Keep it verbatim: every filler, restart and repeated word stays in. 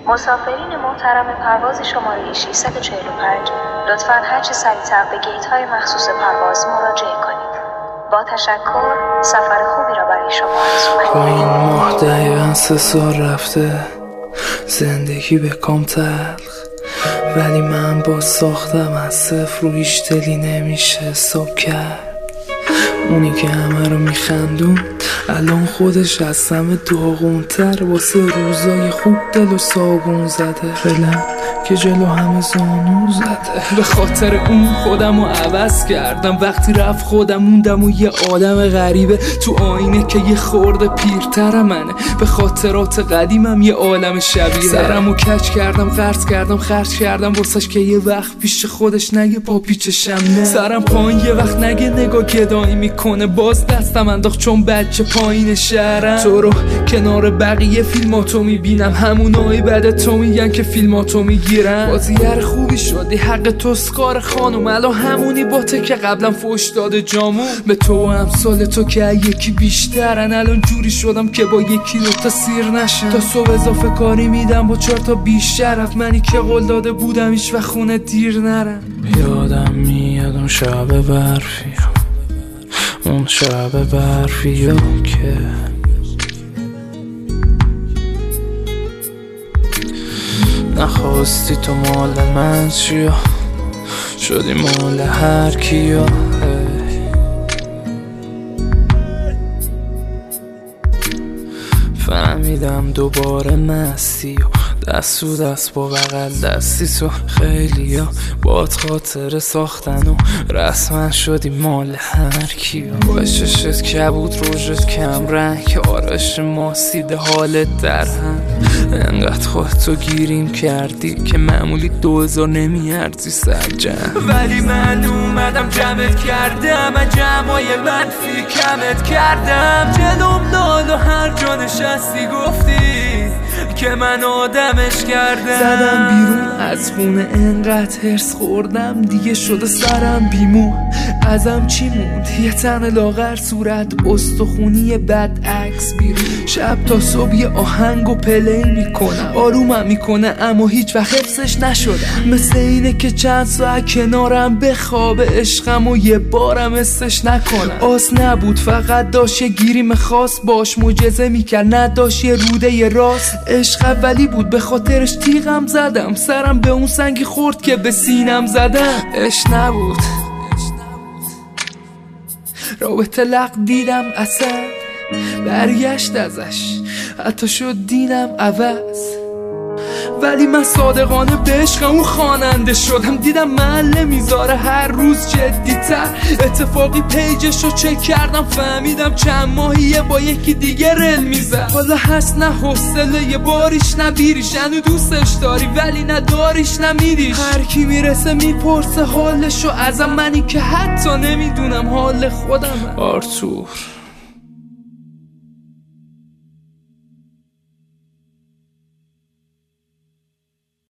مسافرین محترم پرواز شماره ششصد و چهل و پنج لطفاً هرچه سریعتر به گیت های مخصوص پرواز مراجعه کنید. با تشکر، سفر خوبی را برای شما آرزو با این می‌کنم. ماه دقیقاً سه سال رفته، زندگی به کام تلخ، ولی من با ساختم از صفر رو هیچ دلی نمیشه حساب کرد. اونی که همه رو میخندون الان خودش از همه داغونتر، واسه روزای خوب دل و صابون زده، فعلا که جلو همه زانو زده. به خاطر اون خودم رو عوض کردم، وقتی رفت خودم موندم و یه آدم غریبه تو آینه که یه خورده پیرتر منه. به خاطرات قدیمم یه عالم شبیه، سرم رو کج کردم، قرض کردم، خرج کردم واسش که یه وقت پیش خودش نگه پا پیچشم نه. سرم پایین یه وقت نگه نگاه گدایی میکنه، باز دستم انداخت چون بچه پایین شهرم. تو رو کنار بقیه فیلماتو میبینم، همونایی بعد تو میگن که فیلماتو میگیرن. بازیگر خوبی شدی، حق تو سکار خانم، الان همونی باته که قبلا فوش داده جامون. به تو و همسال تو که یکی بیشترن، الان جوری شدم که با یکی دو تا سیر نشن. تا صبح اضافه کاری میدم با چهار تا بیشرف، منی که قول داده بودم هیچ وقت خونه دیر نرم. یادم میاد اون شب برفی، اون شب برفی که نخواستی تو مال من چیا، شدی مال هر کیا. فهمیدم دوباره مستی و دست و دست با بغل دستی تو. خیلی ها باد خاطر ساختن و رسما شدی مال هر کیا. باششت کبود روشت کم رنگ، آرش ماسیده حالت در هم. انقدر خودتو گیریم کردی که معمولی دو هزار نمیارزی سر جمع، ولی من اومدم جمعت کردم، از جمعای منفی کمت کردم. جلوم لال و هر جا نشستی گفتی که من آدمش کردم. زدم بیرون از خونه انقدر هرس خوردم، دیگه شده سرم بیمون. ازم چی موند؟ یه تن لاغر، صورت استخونی بد عکس بیرون. شب تا صبح یه آهنگ و پلی میکنم، آرومم میکنه اما هیچ وقت حفظش نشدم. مثل اینه که چند ساعت کنارم بخوابه عشقم و یه بارم حسش نکنم. آس نبود فقط داشت یه گیریم خاص، باش معجزه میکرد نداشت یه روده یه راست. عشق اولی بود به خاطرش تیغم زدم، سرم به اون سنگی خورد که به سینم زدم. عشق نبود رابطه لق دیدم اصلا، برگشت ازش حتی شد دینم عوض. ولی من صادقانه به عشق اون خواننده شدم، دیدم محله میذاره هر روز جدی‌تر. اتفاقی پیجشو چک کردم، فهمیدم چند ماهیه با یکی دیگه رل میزد. حالا هست نه حوصله یه باریش نه بیریش، هنو دوستش داری ولی نداریش نمیریش. هر کی میرسه میپرسه حالشو ازم، منی که حتی نمیدونم حال خودم. آرتور